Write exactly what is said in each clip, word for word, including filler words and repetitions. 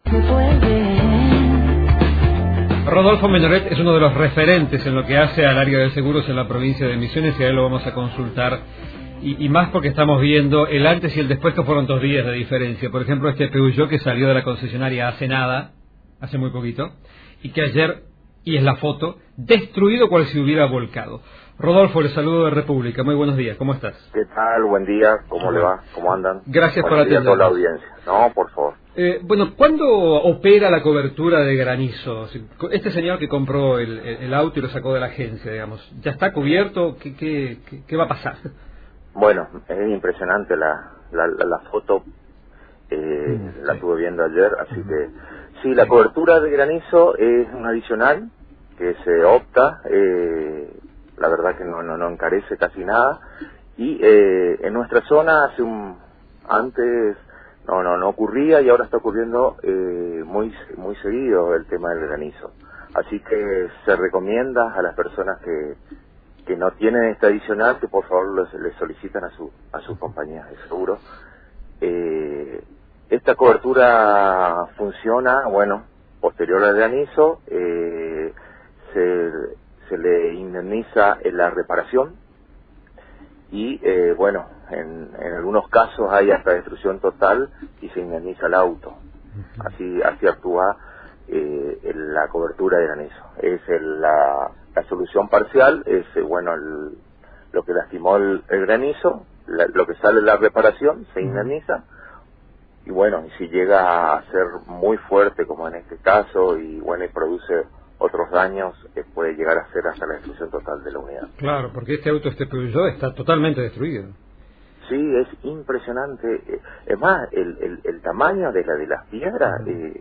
Rodolfo Meñoret es uno de los referentes en lo que hace al área de seguros en la provincia de Misiones y a él lo vamos a consultar. Y, y más porque estamos viendo el antes y el después, que fueron dos días de diferencia. Por ejemplo, este Peugeot que salió de la concesionaria hace nada, hace muy poquito, y que ayer, y es la foto, destruido cual si hubiera volcado. Rodolfo, le saludo de República. Muy buenos días, ¿cómo estás? ¿Qué tal? Buen día, ¿cómo le va? ¿Cómo andan? Gracias por atendernos. atendernos. A toda la audiencia. No, por favor. Eh, bueno, ¿cuándo opera la cobertura de granizo? Este señor que compró el, el auto y lo sacó de la agencia, digamos, ¿ya está cubierto? ¿Qué, qué, qué, qué va a pasar? Bueno, es impresionante la, la, la, la foto, eh, mm, la sí. estuve viendo ayer, así mm. que sí, la sí. cobertura de granizo es un adicional que se opta, eh, la verdad que no, no, no encarece casi nada, y eh, en nuestra zona hace un antes no no no ocurría y ahora está ocurriendo eh, muy muy seguido el tema del granizo, así que se recomienda a las personas que que no tienen este adicional que por favor les, les solicitan a su a sus compañías de seguro. Eh, esta cobertura funciona, bueno, posterior al granizo, eh, se, se le indemniza en la reparación y eh, bueno, en, en algunos casos hay hasta destrucción total y se indemniza el auto. Así así actúa eh, en la cobertura de granizo. Es el, la La solución parcial es, eh, bueno, el, lo que lastimó el, el granizo, la, lo que sale de la reparación, se indemniza, y bueno, y si llega a ser muy fuerte, como en este caso, y bueno, y produce otros daños, eh, puede llegar a ser hasta la destrucción total de la unidad. Claro, porque este auto, este Peugeot, está totalmente destruido. Sí, es impresionante. Es más, el, el, el tamaño de la de las piedras... Uh-huh. eh,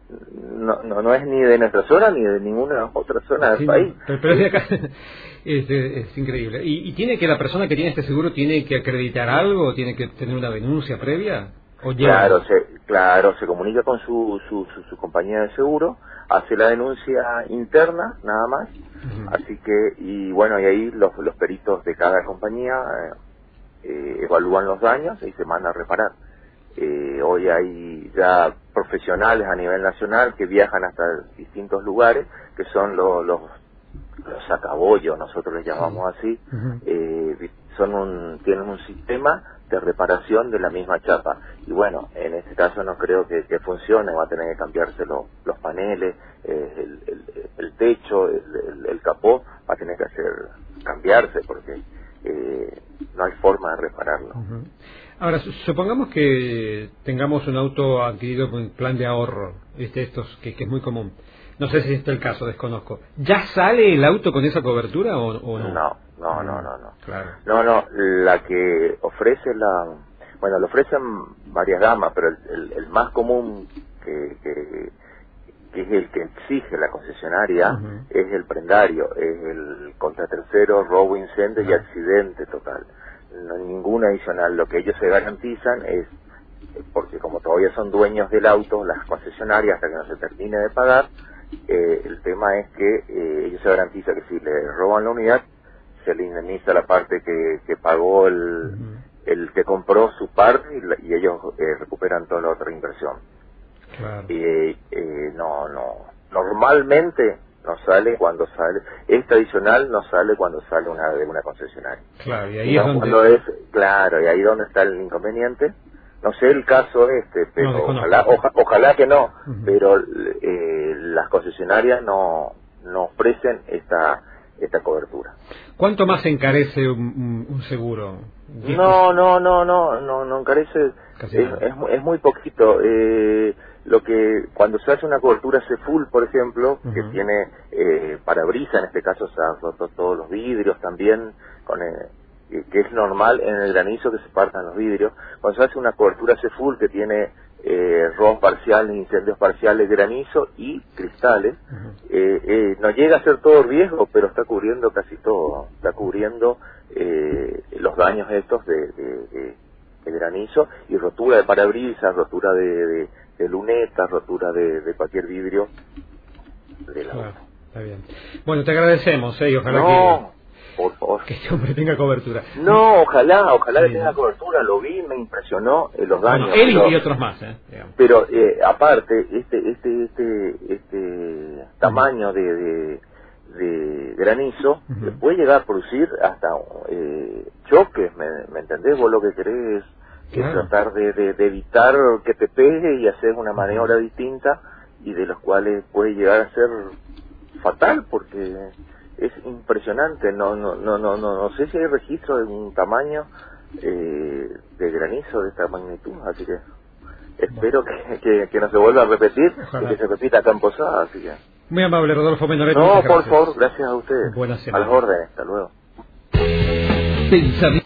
No, no no es ni de nuestra zona ni de ninguna otra zona del sí, país. Pero, pero es de acá. es, es increíble. ¿Y, ¿Y tiene que la persona que tiene este seguro tiene que acreditar algo o tiene que tener una denuncia previa? ¿O claro, se, claro, se comunica con su, su, su, su compañía de seguro, hace la denuncia interna, nada más. Uh-huh. Así que, y bueno, y ahí los, los peritos de cada compañía eh, eh, evalúan los daños y se mandan a reparar. Eh, hoy hay ya profesionales a nivel nacional que viajan hasta distintos lugares, que son los los, los sacabollos, nosotros les llamamos así. Uh-huh. eh, son un tienen un sistema de reparación de la misma chapa, y bueno, en este caso no creo que, que funcione, va a tener que cambiarse lo, los paneles, eh, el, el, el techo, el, el, el capó, va a tener que hacer cambiarse porque eh, no hay forma de repararlo. Uh-huh. Ahora, supongamos que tengamos un auto adquirido con plan de ahorro, este, estos que, que es muy común. No sé si este es el caso, desconozco. ¿Ya sale el auto con esa cobertura o, o no? No, no, no, no, no. Claro. No, no, la que ofrece la... Bueno, lo ofrecen varias gamas, pero el, el, el más común que, que, que es el que exige la concesionaria, uh-huh. es el prendario, es el contra tercero, robo, incendio uh-huh. y accidente total. No hay ningún adicional. Lo que ellos se garantizan es, porque como todavía son dueños del auto, las concesionarias, hasta que no se termine de pagar, eh, el tema es que eh, ellos se garantizan que si le roban la unidad, se le indemniza la parte que, que pagó el, uh-huh. el que compró su parte, y, la, y ellos eh, recuperan toda la otra inversión. Claro. Eh, eh, no, no, normalmente no sale cuando sale, este adicional no sale cuando sale una de una concesionaria. Claro, y ahí no, es donde... cuando es, claro, y ahí donde está el inconveniente. No sé el caso este, pero no, ojalá, oja, ojalá que no, uh-huh. pero eh, las concesionarias no, no ofrecen esta esta cobertura. ¿Cuánto más encarece un, un, un seguro? No, no, no, no, no, no encarece, es, es, es muy poquito. Eh, lo que cuando se hace una cobertura C full, por ejemplo, uh-huh. que tiene eh, parabrisas, en este caso se han roto todos los vidrios también, con eh, que es normal en el granizo que se partan los vidrios. Cuando se hace una cobertura C full que tiene eh, robos parciales, incendios parciales, granizo y cristales, uh-huh. eh, eh, no llega a ser todo riesgo, pero está cubriendo casi todo, está cubriendo eh, los daños estos de, de, de, de granizo y rotura de parabrisas, rotura de, de, de lunetas, rotura de, de cualquier vidrio de la claro, está bien. Bueno, te agradecemos, eh, y ojalá no. que por favor. Que este hombre tenga cobertura. No, ojalá, ojalá Sí. que tenga cobertura, lo vi, me impresionó eh, los daños. Bueno, él pero, y otros más, ¿eh? Digamos. pero eh, aparte, este este este este tamaño de, de, de granizo Uh-huh. puede llegar a producir hasta eh, choques, ¿me, ¿me entendés? Vos lo que querés es Claro. tratar de, de, de evitar que te pegue y hacer una maniobra distinta, y de los cuales puede llegar a ser fatal, porque es impresionante. No no no no no, no sé si hay registro de un tamaño eh, de granizo de esta magnitud, así que espero que, que, que no se vuelva a repetir. Ojalá. Y que se repita acá en Posada, así que Muy amable, Rodolfo Menoretti. no, muchas por gracias. favor, gracias a ustedes. Buena A semana. las órdenes, hasta luego. Pensamiento.